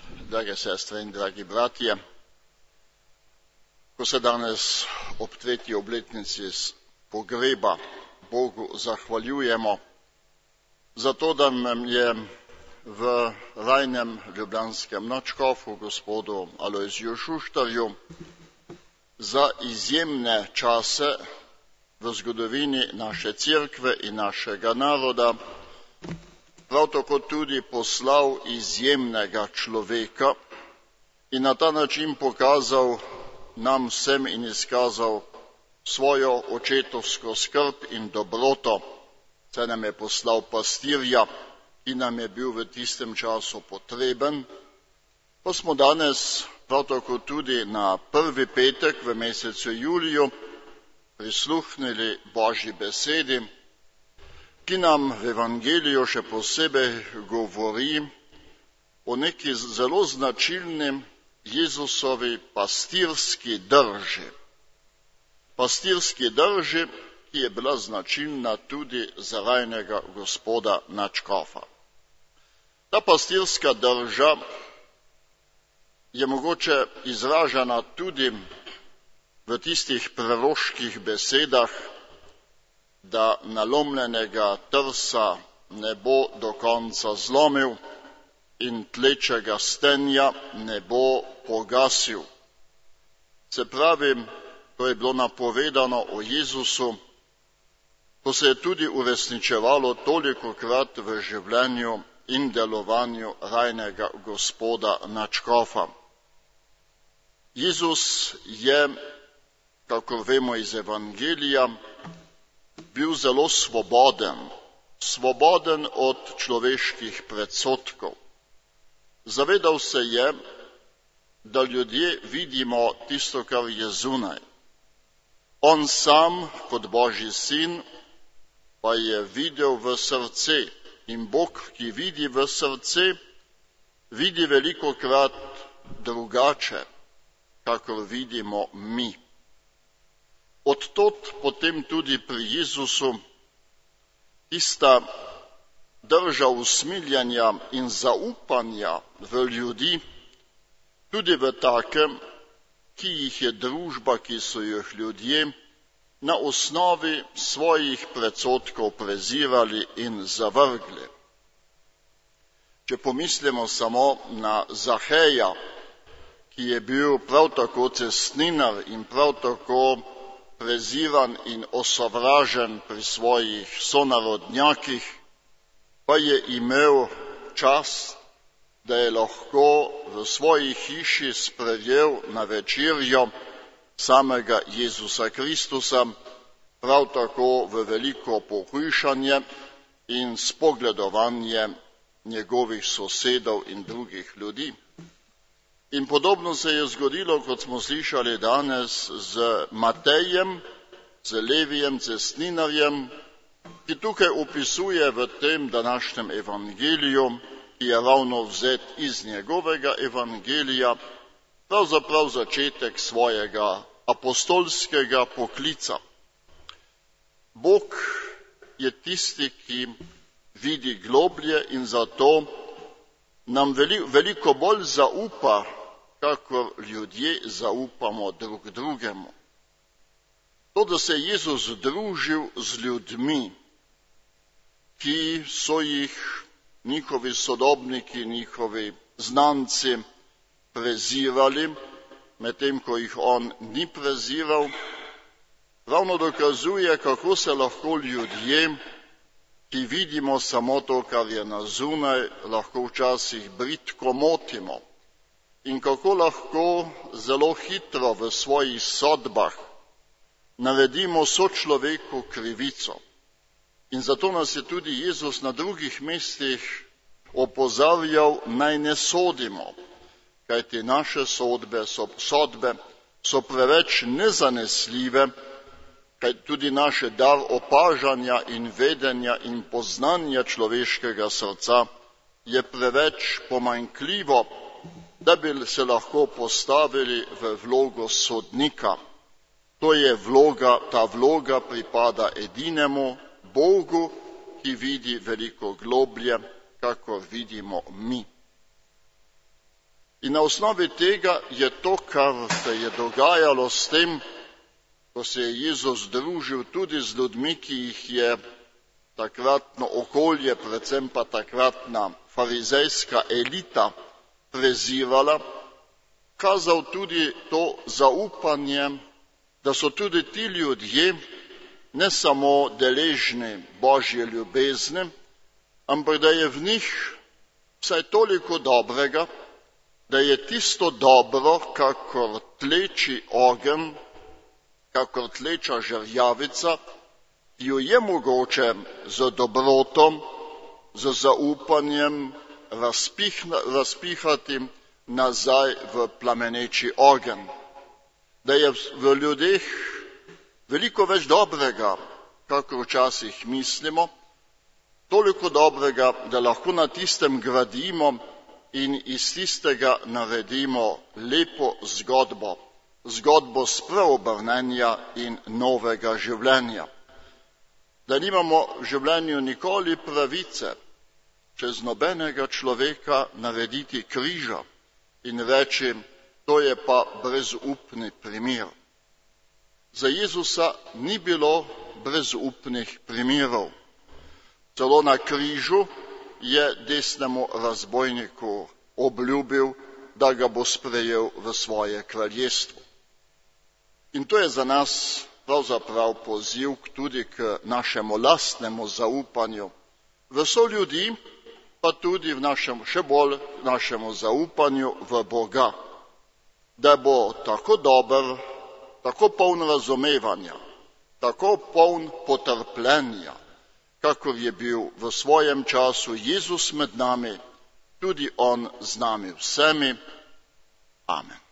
drage sestre in dragi bratje, ko se danes ob 3. obletnici pogreba Bogu zahvaljujemo za to, da nam je v rajnem ljubljanskem nadškofu, gospodu Alojziju Šuštarju, za izjemne čase v zgodovini naše cerkve in našega naroda prav tako tudi poslal izjemnega človeka in na ta način pokazal nam vsem in izkazal svojo očetovsko skrb in dobroto, saj nam je poslal pastirja, ki nam je bil v tistem času potreben. Pa smo danes prav tako tudi na prvi petek v mesecu juliju prisluhnili Božji besedi, ki nam v Evangeliju še posebej govori o neki zelo značilni Jezusovi pastirski drži. Pastirski drži, ki je bila značilna tudi za rajnega gospoda nadškofa. Ta pastirska drža je mogoče izražena tudi v tistih preroških besedah, da nalomljenega trsa ne bo do konca zlomil in tlečega stenja ne bo pogasil. Se pravi, to je bilo napovedano o Jezusu, ko se je tudi uresničevalo tolikokrat v življenju in delovanju rajnega gospoda nadškofa. Jezus je, kakor vemo iz Evangelija, bil zelo svoboden od človeških predsodkov. Zavedal se je, da ljudje vidimo tisto, kar je zunaj. On sam, kot Božji sin, pa je videl v srce. In Bog, ki vidi v srce, vidi velikokrat drugače, kakor vidimo mi. Odtot potem tudi pri Jezusu tista drža usmiljanja in zaupanja v ljudi, tudi v takem, ki jih je družba, ki so jih ljudje na osnovi svojih predsodkov prezirali in zavrgli. Če pomislimo samo na Zaheja, ki je bil prav tako cestninar in prav tako preziran in osovražen pri svojih sonarodnjakih, pa je imel čast, da je lahko v svoji hiši sprejel na večerjo samega Jezusa Kristusa, prav tako v veliko pohujšanje in spogledovanje njegovih sosedov in drugih ljudi. In podobno se je zgodilo, kot smo slišali danes, z Matejem, z Levijem, cestninarjem, ki tukaj opisuje v tem današnjem evangeliju, ki je ravno vzet iz njegovega evangelija, pravzaprav začetek svojega apostolskega poklica. Bog je tisti, ki vidi globlje in zato nam veliko bolj zaupa, kakor ljudje zaupamo drug drugemu. To, da se je Jezus družil z ljudmi, ki so jih njihovi sodobniki, njihovi znanci prezirali, medtem ko jih on ni preziral, ravno dokazuje, kako se lahko ljudje, ki vidimo samo to, kar je na zunaj, lahko včasih bridko motimo in kako lahko zelo hitro v svojih sodbah naredimo sočloveku krivico. In zato nas je tudi Jezus na drugih mestih opozarjal, naj ne sodimo, kajti naše sodbe so preveč nezanesljive, kaj tudi naše dar opažanja in vedenja in poznanja človeškega srca je preveč pomanjkljivo, da bi se lahko postavili v vlogo sodnika. Ta vloga pripada edinemu Bogu, ki vidi veliko globlje, kakor vidimo mi. In na osnovi tega je to, kar se je dogajalo s tem, ko se je Jezus družil tudi z ljudmi, ki jih je takratno okolje, predvsem pa takratna farizejska elita prezirala, kazal tudi to zaupanje, da so tudi ti ljudje ne samo deležni Božje ljubezni, ampak da je v njih vsaj toliko dobrega, da je tisto dobro, kakor tleči ogenj, kakor tleča žerjavica, jo je mogoče z dobrotom, z zaupanjem razpihati nazaj v plameneči ogenj. Da je v ljudeh veliko več dobrega, kakor včasih mislimo, toliko dobrega, da lahko na tistem gradimo in iz tistega naredimo lepo zgodbo, zgodbo spreobrnenja in novega življenja. Da nimamo v življenju nikoli pravice čez nobenega človeka narediti križa in reči, to je pa brezupni primer. Za Jezusa ni bilo brezupnih primerov. Celo na križu je desnemu razbojniku obljubil, da ga bo sprejel v svoje kraljestvo. In to je za nas pravzaprav poziv tudi k našemu lastnemu zaupanju v soljudi, pa tudi v še bolj našemu zaupanju v Boga, da bo tako dober, tako poln razumevanja, tako poln potrpljenja, kakor je bil v svojem času Jezus med nami, tudi on z nami vsemi. Amen.